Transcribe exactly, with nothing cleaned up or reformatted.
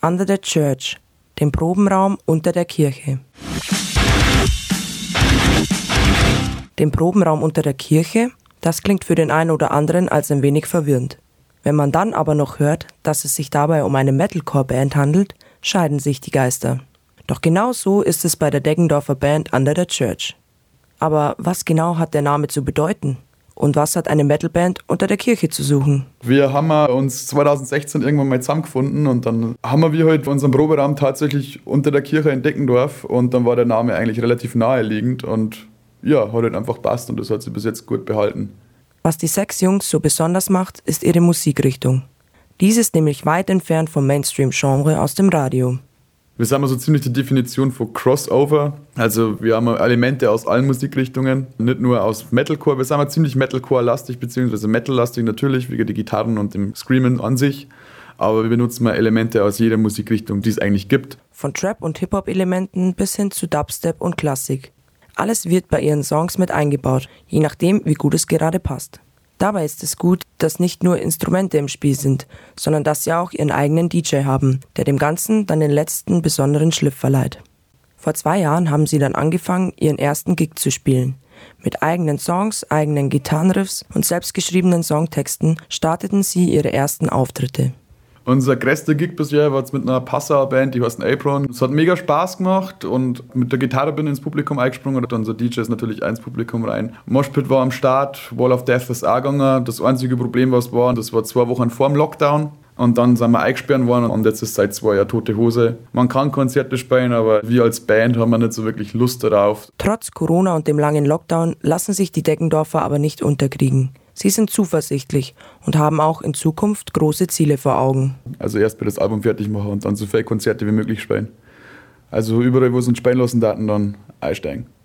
Under the Church, dem Probenraum unter der Kirche. Den Probenraum unter der Kirche, das klingt für den einen oder anderen als ein wenig verwirrend. Wenn man dann aber noch hört, dass es sich dabei um eine Metalcore-Band handelt, scheiden sich die Geister. Doch genau so ist es bei der Deggendorfer Band Under the Church. Aber was genau hat der Name zu bedeuten? Und was hat eine Metalband unter der Kirche zu suchen? Wir haben uns zwanzig sechzehn irgendwann mal zusammengefunden und dann haben wir halt unseren Proberaum tatsächlich unter der Kirche in Deggendorf und dann war der Name eigentlich relativ naheliegend und ja, hat halt einfach passt und das hat sich bis jetzt gut behalten. Was die sechs Jungs so besonders macht, ist ihre Musikrichtung. Dies ist nämlich weit entfernt vom Mainstream-Genre aus dem Radio. Wir sind also ziemlich die Definition von Crossover. Also wir haben Elemente aus allen Musikrichtungen, nicht nur aus Metalcore. Wir sind ziemlich Metalcore-lastig, beziehungsweise Metal-lastig natürlich, wegen der Gitarren und dem Screamen an sich. Aber wir benutzen mal Elemente aus jeder Musikrichtung, die es eigentlich gibt. Von Trap- und Hip-Hop-Elementen bis hin zu Dubstep und Klassik. Alles wird bei ihren Songs mit eingebaut, je nachdem, wie gut es gerade passt. Dabei ist es gut, dass nicht nur Instrumente im Spiel sind, sondern dass sie auch ihren eigenen D J haben, der dem Ganzen dann den letzten besonderen Schliff verleiht. Vor zwei Jahren haben sie dann angefangen, ihren ersten Gig zu spielen. Mit eigenen Songs, eigenen Gitarrenriffs und selbstgeschriebenen Songtexten starteten sie ihre ersten Auftritte. Unser größter Gig bisher war jetzt mit einer Passauer-Band, die heißt Apron. Es hat mega Spaß gemacht und mit der Gitarre bin ich ins Publikum eingesprungen und unser D J ist natürlich ins Publikum rein. Moshpit war am Start, Wall of Death ist auch gegangen. Das einzige Problem, was war, das war zwei Wochen vor dem Lockdown. Und dann sind wir eingesperrt worden und jetzt ist seit zwei Jahren tote Hose. Man kann Konzerte spielen, aber wir als Band haben nicht so wirklich Lust darauf. Trotz Corona und dem langen Lockdown lassen sich die Deggendorfer aber nicht unterkriegen. Sie sind zuversichtlich und haben auch in Zukunft große Ziele vor Augen. Also erst mal das Album fertig machen und dann so viele Konzerte wie möglich spielen. Also überall, wo es uns spielen lassen, dann einsteigen.